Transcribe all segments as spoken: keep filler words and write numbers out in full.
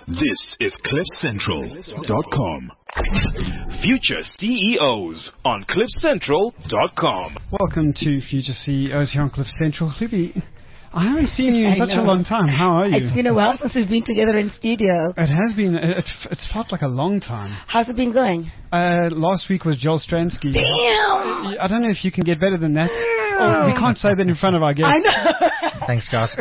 This is cliff central dot com. Future C E Os on cliff central dot com. Welcome to Future C E Os here on Cliff Central. Libby, I haven't seen you in I such know. a long time. How are you? It's been a while since we've been together in studio. It has been. It, it felt like a long time. How's it been going? Uh, last week was Joel Stransky. Damn! I don't know if you can get better than that. Oh, we can't say that in front of our guests. I know. Thanks, guys.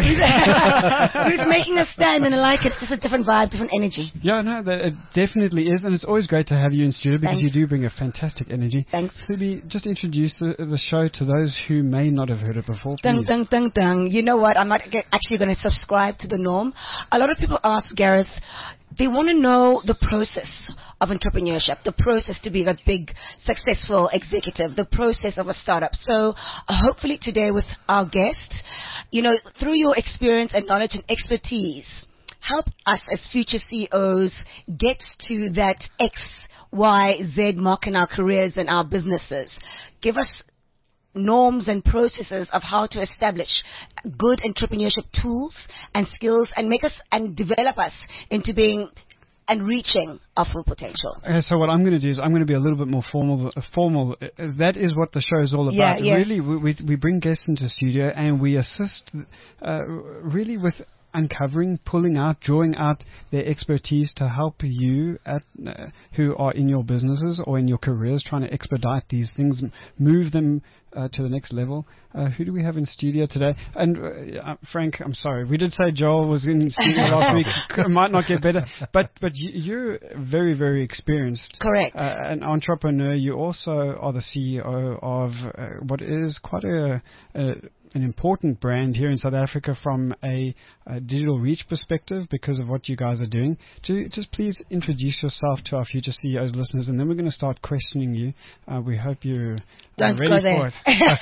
Who's making a stand, and I like it. It's just a different vibe, different energy. Yeah, no, that, it definitely is, and it's always great to have you in studio because Thanks. you do bring a fantastic energy. Thanks. Libby, just introduce the, the show to those who may not have heard it before, please. Dun, dun, dun, dun. You know what? I'm not g- actually going to subscribe to the norm. A lot of people ask Gareth, they want to know the process of entrepreneurship, the process to being a big, successful executive, the process of a startup. So uh, hopefully today with our guest, you know, through your experience and knowledge and expertise, help us as future C E Os get to that X, Y, Z mark in our careers and our businesses. Give us norms and processes of how to establish good entrepreneurship tools and skills and make us and develop us into being and reaching our full potential. Uh, so what I'm going to do is I'm going to be a little bit more formal. Uh, formal. Uh, that is what the show is all Yeah, about. yeah. Really, we, we we bring guests into the studio and we assist uh, really with uncovering, pulling out, drawing out their expertise to help you at, uh, who are in your businesses or in your careers trying to expedite these things, m- move them uh, to the next level. Uh, who do we have in studio today? And uh, uh, Frank, I'm sorry, we did say Joel was in studio last week. It might not get better, but but you, you're very very experienced. Correct. Uh, an entrepreneur. You also are the C E O of uh, what is quite a, a an important brand here in South Africa from a, a digital reach perspective because of what you guys are doing. Do, just please introduce yourself to our future C E Os listeners, and then we're going to start questioning you. Uh, we hope you're uh, Don't ready go for there. it.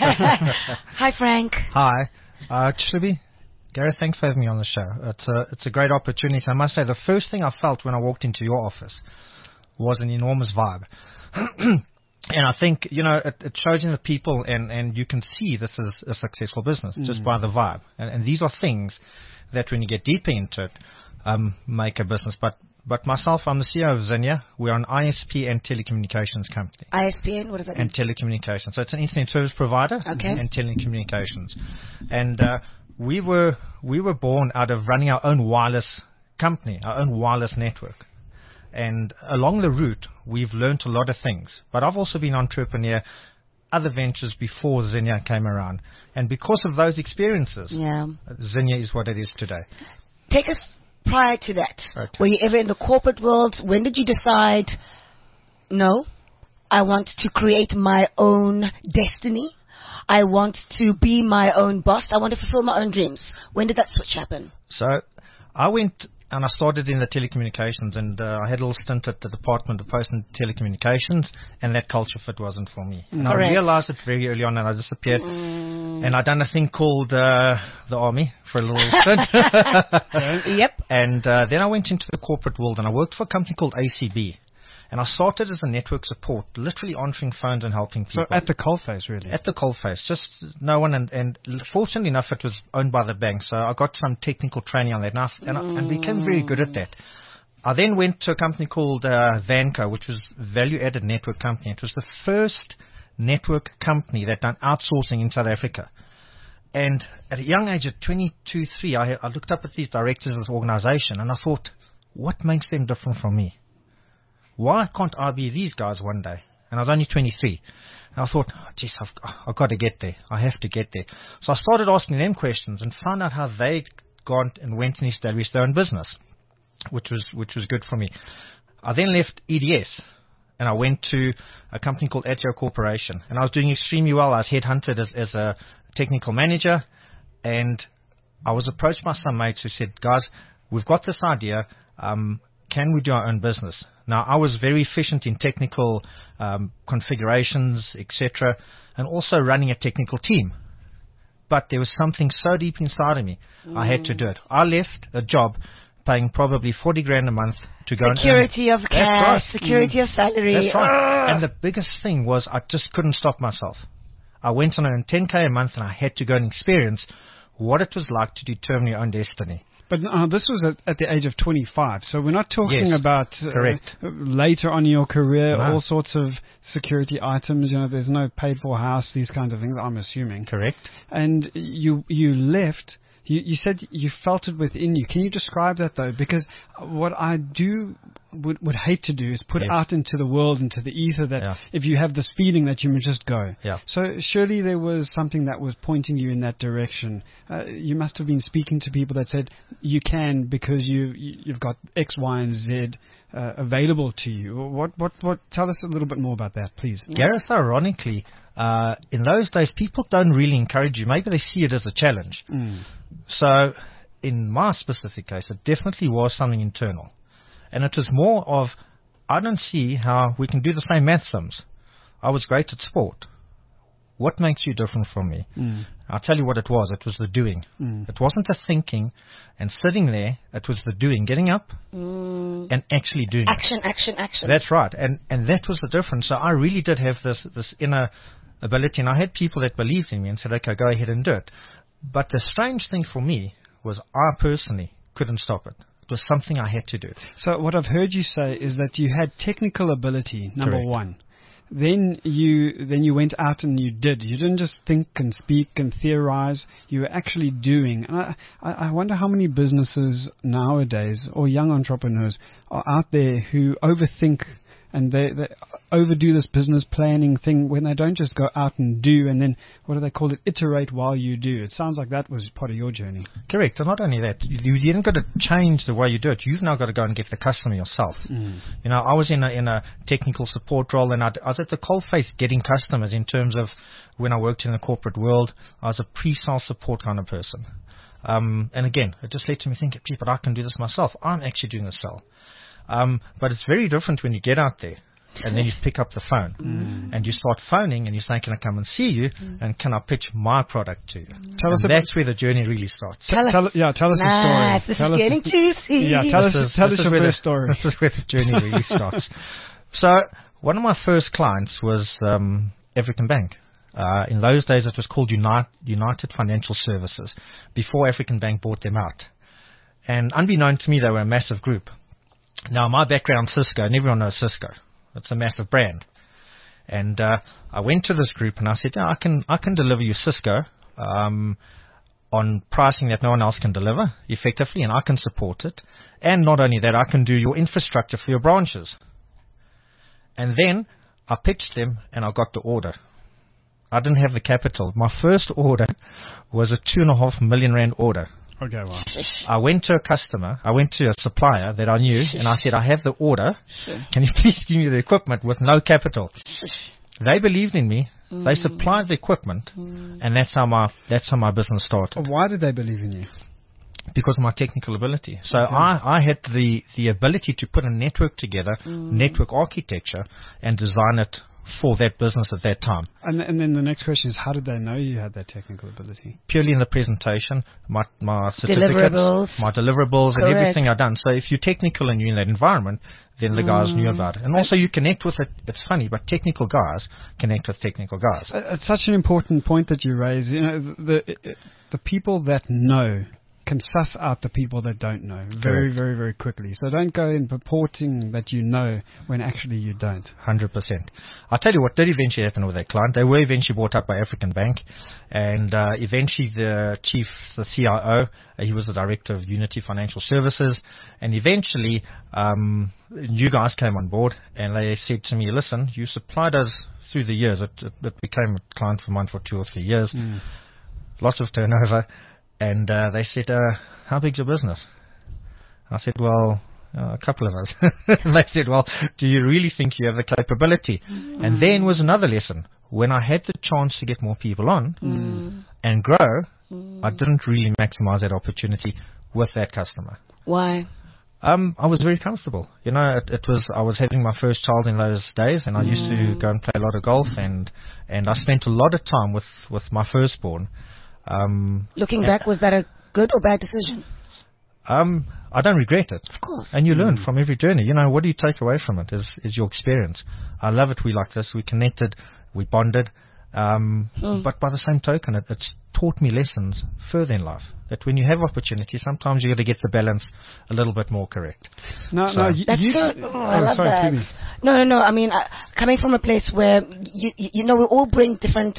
Hi, Frank. Hi. Uh, Shlibi, Gareth, thanks for having me on the show. It's a, it's a great opportunity. I must say, the first thing I felt when I walked into your office was an enormous vibe. And I think, you know, it, it shows in the people, and, and you can see this is a successful business just Mm. by the vibe. And, and these are things that when you get deeper into it, um, make a business. But but myself, I'm the C E O of Zinnia. We're an I S P and telecommunications company. I S P N, what does that mean? And telecommunications. So it's an internet service provider Okay. and telecommunications. And uh, we were we were born out of running our own wireless company, our own wireless network. And along the route, we've learned a lot of things. But I've also been an entrepreneur, other ventures before Zinnia came around. And because of those experiences, Yeah. Zinnia is what it is today. Take us prior to that. Okay. Were you ever in the corporate world? When did you decide, no, I want to create my own destiny? I want to be my own boss. I want to fulfill my own dreams. When did that switch happen? So I went and I started in the telecommunications, and uh, I had a little stint at the Department of Post and Telecommunications, and that culture fit wasn't for me. And Correct. I realized it very early on, and I disappeared. Mm. And I done a thing called uh, the Army for a little stint. Yep. And uh, then I went into the corporate world, and I worked for a company called A C B. And I started as a network support, literally answering phones and helping people. So at the coalface, really. At the coalface, just no one, and, and fortunately enough, it was owned by the bank, so I got some technical training on that, and I, and, I, and became very good at that. I then went to a company called uh, Vanco, which was a value-added network company. It was the first network company that done outsourcing in South Africa. And at a young age, at twenty-two, three, I, I looked up at these directors of this organization, and I thought, what makes them different from me? Why can't I be these guys one day? And I was only twenty-three. And I thought, oh, geez, I've, I've got to get there. I have to get there. So I started asking them questions and found out how they gone and went and established their own business, which was which was good for me. I then left E D S and I went to a company called Ateo Corporation. And I was doing extremely well. I was headhunted as, as a technical manager. And I was approached by some mates who said, guys, we've got this idea. Um, can we do our own business? Now, I was very efficient in technical um, configurations, et cetera, and also running a technical team. But there was something so deep inside of me, mm. I had to do it. I left a job paying probably forty grand a month to go security and of cash, right. security mm. of salary. That's right. And the biggest thing was I just couldn't stop myself. I went on earn ten K a month, and I had to go and experience what it was like to determine your own destiny. But uh, this was at, at the age of twenty-five, so we're not talking Yes, about uh, correct. later on in your career, No. all sorts of security items. You know, there's no paid-for house, these kinds of things. I'm assuming. Correct. And you you left. You, you said you felt it within you. Can you describe that though? Because what I do would, would hate to do is put Yes. out into the world, into the ether, that Yeah. if you have this feeling that you must just go. Yeah. So surely there was something that was pointing you in that direction. Uh, you must have been speaking to people that said you can because you, you you've got X, Y, and Z uh, available to you. What what what? Tell us a little bit more about that, please. Gareth, ironically, uh, in those days, people don't really encourage you. Maybe they see it as a challenge. Mm. So, in my specific case, it definitely was something internal. And it was more of, I don't see how we can do the same math sums. I was great at sport. What makes you different from me? Mm. I'll tell you what it was. It was the doing. Mm. It wasn't the thinking and sitting there. It was the doing, getting up Mm. and actually doing it. Action, action, action. That's right, and and that was the difference. So I really did have this this inner ability, and I had people that believed in me and said, "Okay, go ahead and do it." But the strange thing for me was I personally couldn't stop it. It was something I had to do. So what I've heard you say is that you had technical ability, number Correct. one. Then you then you went out and you did. You didn't just think and speak and theorize. You were actually doing. And I, I I wonder how many businesses nowadays or young entrepreneurs are out there who overthink and they, they overdo this business planning thing when they don't just go out and do and then, what do they call it, iterate while you do. It sounds like that was part of your journey. Correct, and not only that, you, you didn't got to change the way you do it. You've now got to go and get the customer yourself. Mm. You know, I was in a in a technical support role, and I'd, I was at the coalface getting customers. In terms of when I worked in the corporate world, I was a pre-sale support kind of person. Um, and again, it just led to me thinking, gee, but I can do this myself. I'm actually doing the sell. Um, but it's very different when you get out there and then you pick up the phone Mm. and you start phoning and you say, can I come and see you and can I pitch my product to you? Tell us And about- that's where the journey really starts. Tell us. Tell, yeah, tell us Nice. a story. This tell is us getting juicy. Yeah, tell This us is- tell this us is your where the- first story. This is where the journey really starts. So one of my first clients was um, African Bank. Uh, in those days, it was called Unite, United Financial Services, before African Bank bought them out. And unbeknown to me, they were a massive group. Now, my background, Cisco, and everyone knows Cisco. It's a massive brand. And uh, I went to this group and I said, yeah, I can I can deliver you Cisco um, on pricing that no one else can deliver effectively, and I can support it. And not only that, I can do your infrastructure for your branches. And then I pitched them and I got the order. I didn't have the capital. My first order was a two and a half million rand order. Okay, well. I went to a customer, I went to a supplier that I knew, and I said, I have the order. Sure. Can you please give me the equipment with no capital? They believed in me. They supplied the equipment, and that's how my that's how my business started, Why did they believe in you? because of my technical ability. So I, I had the, the ability to put a network together, network architecture, and design it for that business at that time. And, and then the next question is, how did they know you had that technical ability? Purely in the presentation, my, my certificates, Deliverables. my deliverables, and Correct. everything I've done. So if you're technical and you're in that environment, then the guys knew about it. And also you connect with it. It's funny, but technical guys connect with technical guys. Uh, It's such an important point that you raise. You know, the the, the people that know can suss out the people that don't know very, Correct. very, very quickly. So don't go in purporting that you know when actually you don't. one hundred percent. I'll tell you what did eventually happen with that client. They were eventually bought up by African Bank, and uh, eventually the chief, the C I O, uh, he was the director of Unity Financial Services, and eventually um, you guys came on board, and they said to me, listen, you supplied us through the years. It, it, it became a client for mine for two or three years, Mm. lots of turnover, and uh, they said, uh, how big's your business? I said, well, Uh, a couple of us. And they said, well, do you really think you have the capability? Mm. And then was another lesson. When I had the chance to get more people on mm. and grow, mm. I didn't really maximize that opportunity with that customer. Why? Um, I was very comfortable. You know, it, it was, I was having my first child in those days, and I mm. used to go and play a lot of golf, and, and I spent a lot of time with, with my firstborn. Um, Looking back, was that a good or bad decision? Um, I don't regret it. Of course. And you Mm. learn from every journey. You know, what do you take away from it is, is your experience. I love it. We like this. We connected. We bonded. Um, Mm. But by the same token, it, it's taught me lessons further in life. That when you have opportunity, sometimes you got to get the balance a little bit more correct. No, So- no, you, That's you, so. Oh, I oh, love sorry, that. Phoebe. No, no, no. I mean, uh, coming from a place where you, you, you know, we all bring different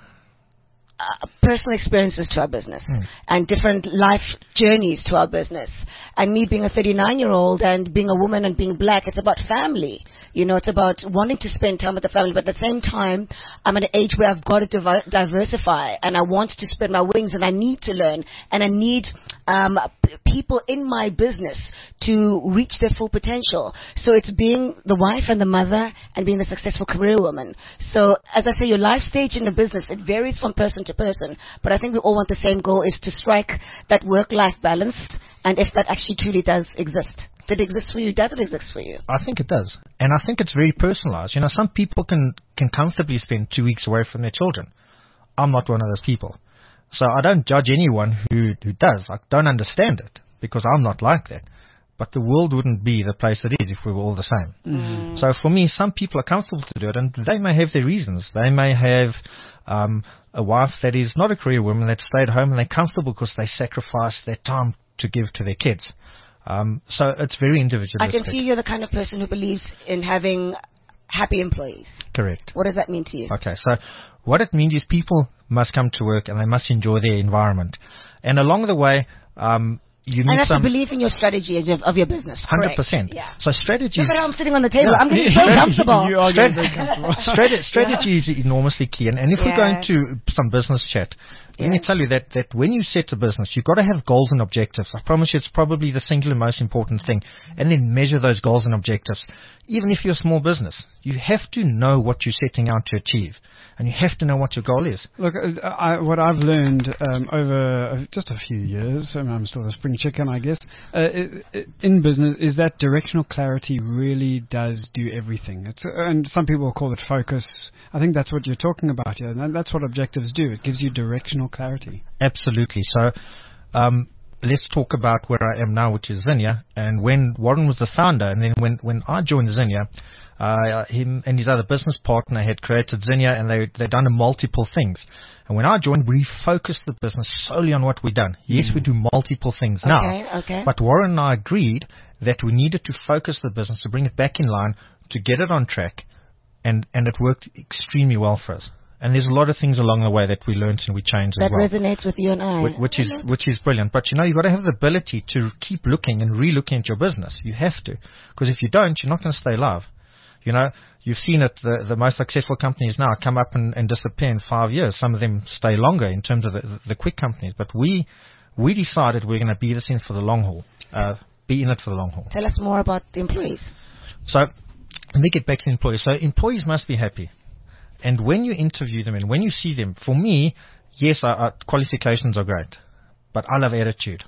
uh, personal experiences to our business Mm. and different life journeys to our business. And me being a thirty-nine-year-old and being a woman and being black, it's about family. You know, it's about wanting to spend time with the family, but at the same time, I'm at an age where I've got to divi- diversify, and I want to spread my wings, and I need to learn, and I need um, p- people in my business to reach their full potential. So it's being the wife and the mother and being the successful career woman. So as I say, your life stage in the business, it varies from person to person, but I think we all want the same goal, is to strike that work-life balance, and if that actually truly does exist. Did it exist for you? Does it exist for you? I think it does. And I think it's very personalized. You know, some people can, can comfortably spend two weeks away from their children. I'm not one of those people. So I don't judge anyone who, who does. I don't understand it because I'm not like that. But the world wouldn't be the place it is if we were all the same. Mm. So for me, some people are comfortable to do it, and they may have their reasons. They may have um, a wife that is not a career woman that stayed home, and they're comfortable because they sacrifice their time to give to their kids. Um, so it's very individualistic. I can see you're the kind of person who believes in having happy employees. Correct. What does that mean to you? Okay, so what it means is people must come to work and they must enjoy their environment. And along the way, um, you need And that's some... to believe in your strategy of your, of your business. one hundred Correct. percent. Yeah. So strategies... Look at how I'm sitting on the table. Yeah. I'm getting so comfortable. You are getting very comfortable. Strate- strategy is enormously key. And, and if we're Yeah. going to some business chat, let me Yeah. tell you that, that when you set a business, you've got to have goals and objectives. I promise you it's probably the singular most important thing. And then measure those goals and objectives. Even if you're a small business, you have to know what you're setting out to achieve. And you have to know what your goal is. Look, uh, I, what I've learned um, over uh, just a few years, I mean, I'm still a spring chicken, I guess, uh, it, it, in business, is that directional clarity really does do everything. It's, uh, and some people will call it focus. I think that's what you're talking about here. And that's what objectives do. It gives you directional clarity. Absolutely. So um, let's talk about where I am now, which is Zinnia. And when Warren was the founder, and then when, when I joined Zinnia, Uh, him and his other business partner had created Zinnia, and they, they'd done multiple things. And when I joined, we focused the business solely on what we'd done. Yes, mm. we do multiple things now. Okay, okay. But Warren and I agreed that we needed to focus the business, to bring it back in line, to get it on track, and, and it worked extremely well for us. And there's a lot of things along the way that we learned and we changed that as well. That resonates with you and I. Which, which is which is brilliant. But, you know, you've got to have the ability to keep looking and re-looking at your business. You have to. Because if you don't, you're not going to stay alive. You know, you've seen it, the, the most successful companies now come up and, and disappear in five years. Some of them stay longer in terms of the, the, the quick companies. But we we decided we're going to be this in for the long haul, uh, be in it for the long haul. Tell us more about the employees. So let me get back to the employees. So employees must be happy. And when you interview them and when you see them, for me, yes, our, our qualifications are great. But I love attitude.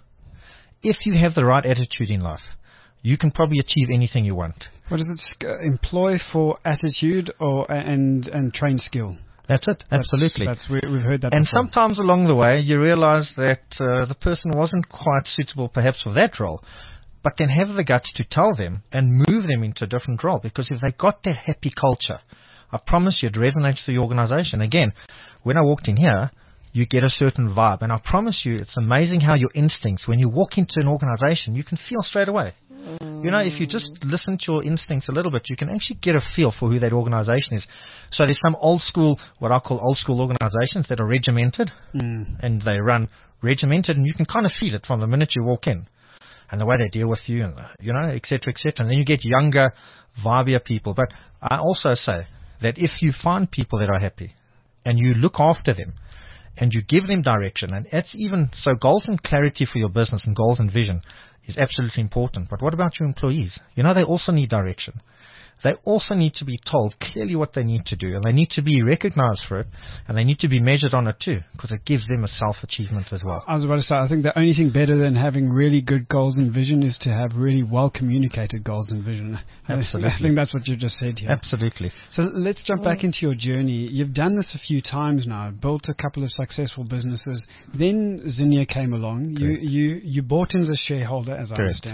If you have the right attitude in life, you can probably achieve anything you want. What is it? Sc- employ for attitude or and and train skill. That's it. Absolutely. That's, that's we, we've heard that. And before. sometimes along the way, you realize that uh, the person wasn't quite suitable, perhaps, for that role. But then have the guts to tell them and move them into a different role. Because if they got that happy culture, I promise you, it resonates with the organization. Again, when I walked in here, you get a certain vibe. And I promise you, it's amazing how your instincts, when you walk into an organization, you can feel straight away. You know, if you just listen to your instincts a little bit, you can actually get a feel for who that organization is. So there's some old school, what I call old school organizations that are regimented, mm. and they run regimented, and you can kind of feel it from the minute you walk in, and the way they deal with you, and you know, et cetera, et cetera. And then you get younger, vibier people. But I also say that if you find people that are happy, and you look after them, and you give them direction, and that's even so, goals and clarity for your business and goals and vision is absolutely important. But what about your employees? You know, they also need direction. They also need to be told clearly what they need to do, and they need to be recognized for it, and they need to be measured on it too, because it gives them a self-achievement as well. I was about to say, I think the only thing better than having really good goals and vision is to have really well-communicated goals and vision. Absolutely. I think that's what you just said here. Absolutely. So let's jump back into your journey. You've done this a few times now, built a couple of successful businesses. Then Zinnia came along. You, you, you bought in as a shareholder, as I Correct. understand.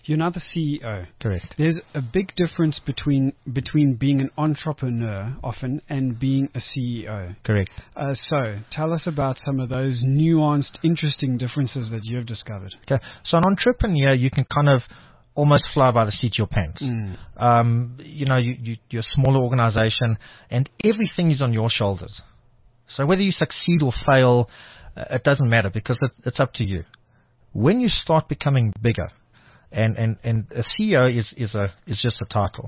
You're now the C E O. Correct. There's a big difference between between being an entrepreneur often and being a C E O. Correct. Uh, so, tell us about some of those nuanced, interesting differences that you have discovered. Okay. So an entrepreneur, you can kind of almost fly by the seat of your pants. Mm. Um, you know, you, you, you're a smaller organization and everything is on your shoulders. So whether you succeed or fail, uh, it doesn't matter because it, it's up to you. When you start becoming bigger, and, and, and a C E O is, is a, is just a title.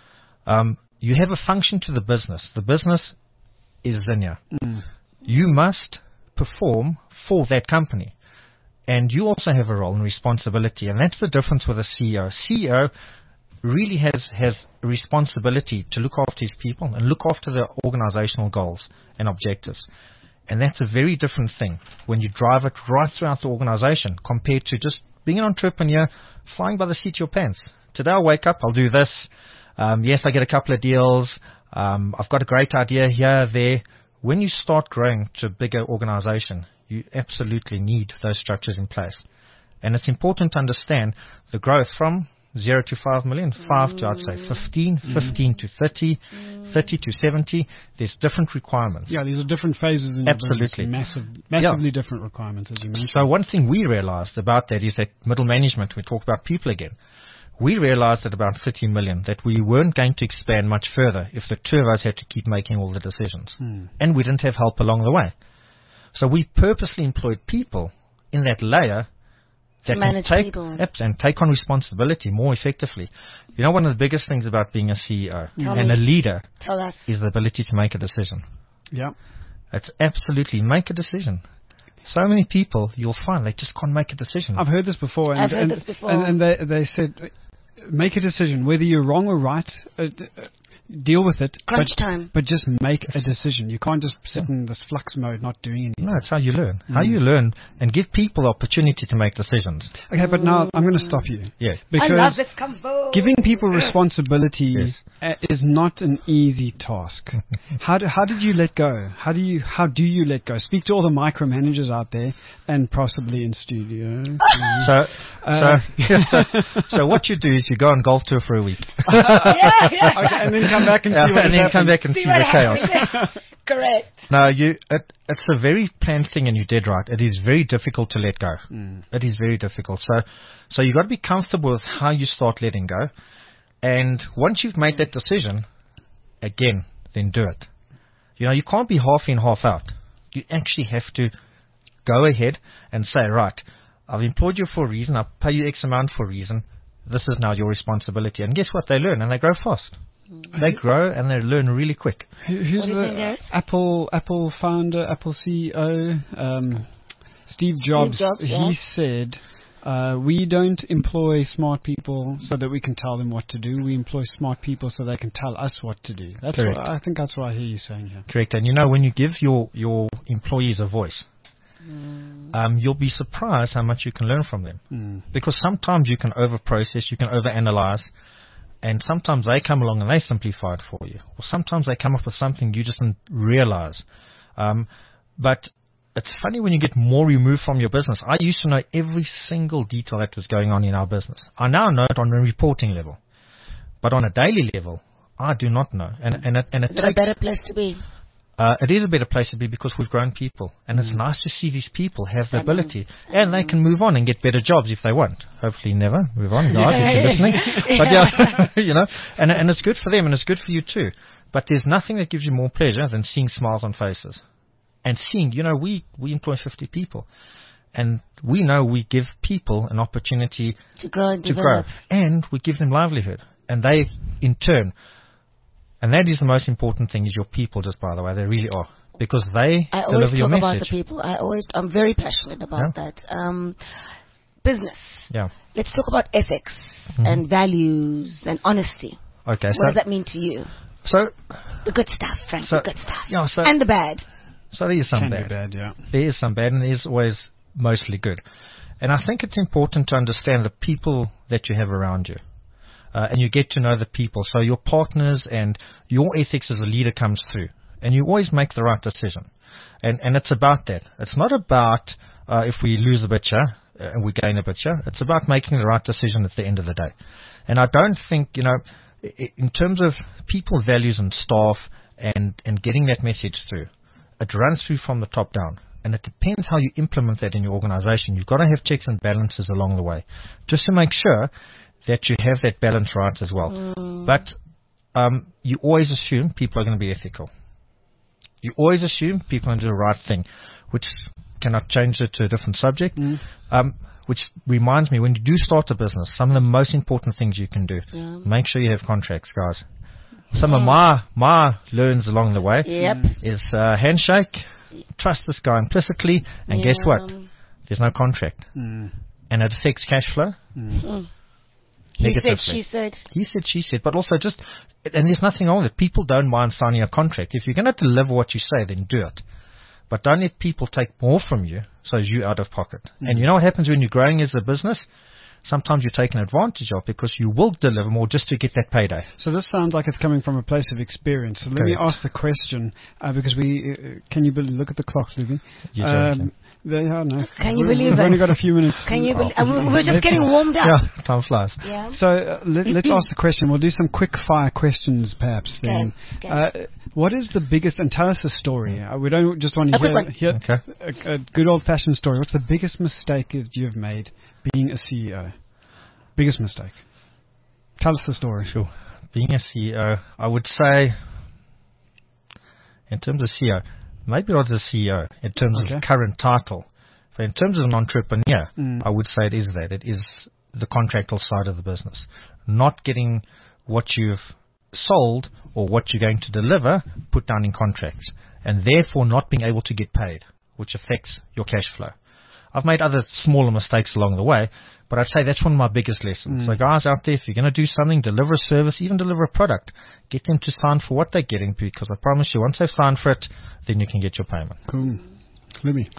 Um, you have a function to the business. The business is Zinia. Mm. You must perform for that company. And you also have a role and responsibility, and that's the difference with a C E O. C E O really has, has a responsibility to look after his people and look after the organizational goals and objectives. And that's a very different thing when you drive it right throughout the organization compared to just being an entrepreneur, flying by the seat of your pants. Today I'll wake up, I'll do this. Um, yes, I get a couple of deals. Um, I've got a great idea here, there. When you start growing to a bigger organization, you absolutely need those structures in place. And it's important to understand the growth from zero to five million, five to, I'd say, fifteen, fifteen to thirty, thirty to seventy. There's different requirements. Yeah, these are different phases in your Absolutely. business. Massive, massively Yeah. different requirements, as you mentioned. So one thing we realized about that is that middle management, we talk about people again. We realized at about thirty million that we weren't going to expand much further if the two of us had to keep making all the decisions. Hmm. And we didn't have help along the way. So we purposely employed people in that layer that can manage take people. apps and take on responsibility more effectively. You know, one of the biggest things about being a C E O Tell and me. a leader Tell us. is the ability to make a decision. Yeah. It's absolutely make a decision. So many people you'll find they just can't make a decision. I've heard this before. And, I've heard and, this before. And, and they, they said, make a decision, whether you're wrong or right, uh, uh, deal with it. Crunch but, time. But just make a decision. You can't just sit in this flux mode, not doing anything. No, it's how you learn. How you learn and give people the opportunity to make decisions. Okay, but now I'm going to stop you. Yeah. Because I love this combo. giving people responsibility Yes. uh, is not an easy task. how do, how did you let go? How do you how do you let go? Speak to all the micromanagers out there and possibly in studio. So, Uh, so, so, so what you do is you go on golf tour for a week. yeah, yeah. Okay, and then come back and see Yeah, what and has then come happened. back and see, See what the chaos. happens. Correct. No, you. It, it's a very planned thing, and you did right. It is very difficult to let go. Mm. It is very difficult. So, so you got to be comfortable with how you start letting go, and once you've made that decision, again, then do it. You know, you can't be half in, half out. You actually have to go ahead and say, right, I've employed you for a reason. I pay you X amount for a reason. This is now your responsibility. And guess what? They learn, and they grow fast. They grow and they learn really quick. Who, who's What do you the think, Gareth? Apple Apple founder, Apple C E O, um, Steve Jobs? Jobs, he yeah. said, uh, "We don't employ smart people so that we can tell them what to do. We employ smart people so they can tell us what to do." That's Correct. what I think. That's what I hear you saying here. Correct. And you know, when you give your, your employees a voice, um, you'll be surprised how much you can learn from them. Mm. Because sometimes you can over-process, you can over-analyze, and sometimes they come along and they simplify it for you. Or sometimes they come up with something you just didn't realize. Um, but it's funny when you get more removed from your business. I used to know every single detail that was going on in our business. I now know it on a reporting level. But on a daily level, I do not know. And, and, it, and it Is it a takes... better place to be? Uh, it is a better place to be because we've grown people, and it's nice to see these people have the I know. ability, and they can move on and get better jobs if they want. Hopefully, never move on, guys, if you're listening. But yeah, you know, and and it's good for them, and it's good for you too. But there's nothing that gives you more pleasure than seeing smiles on faces, and seeing, you know, we we employ fifty people, and we know we give people an opportunity To grow and to grow, develop. and we give them livelihood, and they in turn. And that is the most important thing, is your people, just by the way. They really are. Because they I deliver always your talk about the message. people. I always, I'm very passionate about Yeah. that. Um, business. Yeah. Let's talk about ethics Mm-hmm. and values and honesty. Okay. What So, does that mean to you? so, The good stuff, Frank. So- the good stuff. yeah, so- and the bad. so there is some Can bad. be bad, yeah. There is some bad, and there is always mostly good. And I think it's important to understand the people that you have around you. Uh, and you get to know the people. So your partners and your ethics as a leader comes through. And you always make the right decision. And and it's about that. It's not about uh, if we lose a bit here. uh, and we gain a bit. Yeah, it's about making the right decision at the end of the day. And I don't think, you know, i- in terms of people values and staff and and getting that message through, it runs through from the top down. And it depends how you implement that in your organization. You've got to have checks and balances along the way, just to make sure that you have that balance right as well. Mm. But um, you always assume people are going to be ethical. You always assume people are going to do the right thing, which cannot change it to a different subject. Mm. Um, which reminds me, when you do start a business, some of the most important things you can do, yeah. make sure you have contracts, guys. Some mm. of my my learns along the way yep. is uh, handshake. Trust this guy implicitly, and yeah. guess what? There's no contract, mm. and it affects cash flow. Mm. Mm. He said, she said. He said, she said, but also just, and there's nothing wrong with it. People don't mind signing a contract. If you're going to deliver what you say, then do it. But don't let people take more from you, so as you out of pocket. Mm. And you know what happens when you're growing as a business? Sometimes you're taken advantage of because you will deliver more just to get that payday. So this sounds like it's coming from a place of experience. So let Correct. me ask the question, uh, because we, uh, can you believe, look at the clock, Luby? Um, they are, no. Can you we, believe we've it? only got a few minutes. Can you believe oh, We're just getting warmed up. Yeah, time flies. Yeah. So uh, let, let's ask the question. We'll do some quick fire questions perhaps then. Okay. Okay. Uh, what is the biggest, and tell us a story. Uh, we don't just want to hear, hear okay. a, a good old fashioned story. What's the biggest mistake that you've made being a C E O? Biggest mistake. Tell us the story. Sure. Being a C E O, I would say, in terms of C E O, maybe not as a C E O, in terms okay. of current title, but in terms of an entrepreneur, mm. I would say it is that. It is the contractual side of the business. Not getting what you've sold or what you're going to deliver put down in contracts, and therefore not being able to get paid, which affects your cash flow. I've made other smaller mistakes along the way, but I'd say that's one of my biggest lessons. Mm. So guys out there, if you're going to do something, deliver a service, even deliver a product, get them to sign for what they're getting, because I promise you, once they've signed for it, then you can get your payment. Cool. Libby.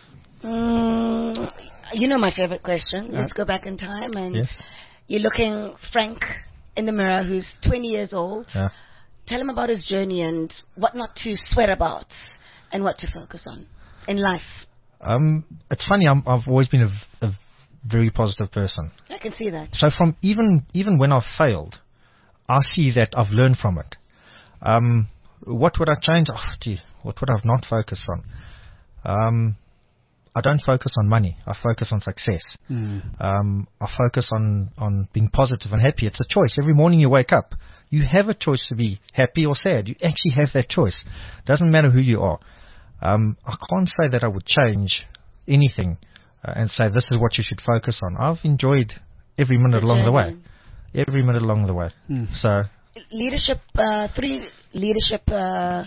Mm, you know my favorite question. Let's go back in time, and yes. you're looking Frank in the mirror, who's twenty years old. Yeah. Tell him about his journey and what not to sweat about and what to focus on in life. Um, it's funny, I'm, I've always been a, a very positive person. I can see that. So from even even when I've failed, I see that I've learned from it. Um, what would I change? Oh, gee, what would I have not focused on? Um, I don't focus on money. I focus on success. Mm. Um, I focus on, on being positive and happy. It's a choice. Every morning you wake up, you have a choice to be happy or sad. You actually have that choice. Doesn't matter who you are. Um, I can't say that I would change anything uh, and say this is what you should focus on. I've enjoyed every minute the along journey. the way. Every minute along the way. Mm. So leadership, uh, three leadership uh,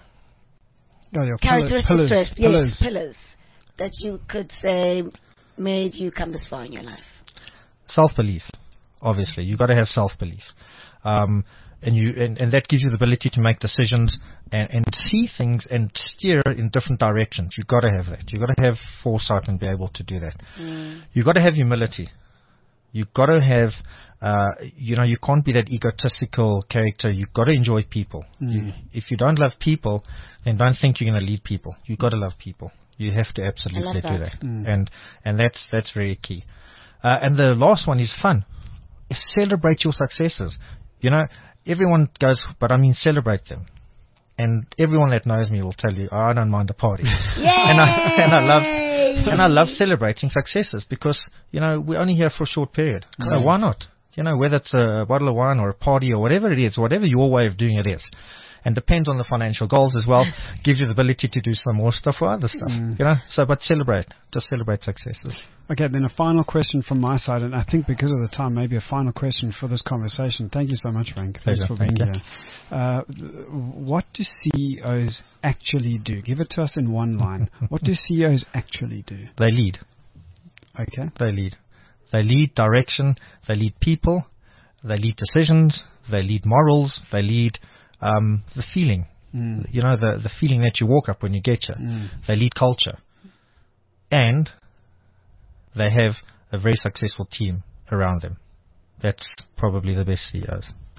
oh, your characteristics, pillars, yes, pillars. pillars that you could say made you come this far in your life. Self-belief, obviously. You've got to have self-belief. Um, and you and, and that gives you the ability to make decisions and, and see things and steer in different directions. You've got to have that. You've got to have foresight and be able to do that. Mm. You've got to have humility. You've got to have, uh, you know, you can't be that egotistical character. You've got to enjoy people. Mm. You, if you don't love people, then don't think you're going to lead people. You've got to love people. You have to absolutely that. do that. Mm. And and that's that's very key. Uh, and the last one is fun. Celebrate your successes. You know, everyone goes, but I mean celebrate them. And everyone that knows me will tell you, oh, I don't mind a party. Yay! and I and I love and I love celebrating successes because, you know, we're only here for a short period. So Correct. why not? You know, whether it's a bottle of wine or a party or whatever it is, whatever your way of doing it is. And depends on the financial goals as well. Gives you the ability to do some more stuff or other stuff. Mm. You know, so but celebrate, just celebrate successes. Okay, then a final question from my side, and I think because of the time, maybe a final question for this conversation. Thank you so much, Frank. Thanks Pleasure. for Thank being you. here. Uh, what do C E Os actually do? Give it to us in one line. What do C E Os actually do? They lead. Okay. They lead. They lead direction. They lead people. They lead decisions. They lead morals. They lead um, the feeling. Mm. You know, the the feeling that you walk up when you get here. Mm. They lead culture. And they have a very successful team around them. That's probably the best C E Os.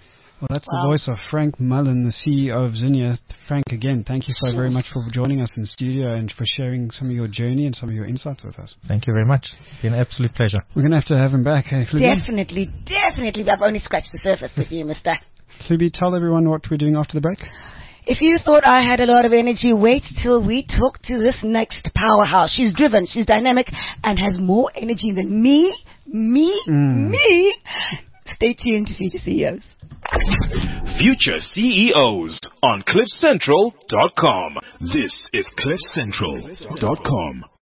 Well, that's Wow. the voice of Frank Mullen, the C E O of Zinnia. Frank, again, thank you so very much for joining us in studio and for sharing some of your journey and some of your insights with us. Thank you very much. It's been an absolute pleasure. We're going to have to have him back. Hey, Klubi? Definitely, definitely. I've only scratched the surface with you, mister. Klubi, tell everyone what we're doing after the break. If you thought I had a lot of energy, wait till we talk to this next powerhouse. She's driven, she's dynamic, and has more energy than me, me, Mm. me. Stay tuned to Future C E Os. Future C E Os on cliff central dot com. This is cliff central dot com.